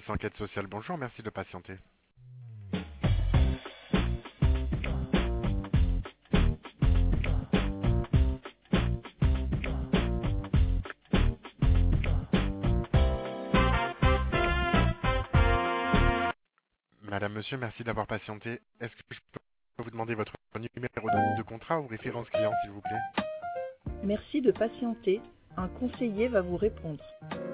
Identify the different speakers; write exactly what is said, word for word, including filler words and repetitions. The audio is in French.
Speaker 1: service enquête sociale, bonjour, merci de patienter. Madame, monsieur, merci d'avoir patienté. Est-ce que je peux vous demander votre numéro de contrat ou référence client, s'il vous plaît?
Speaker 2: Merci de patienter. Un conseiller va vous répondre.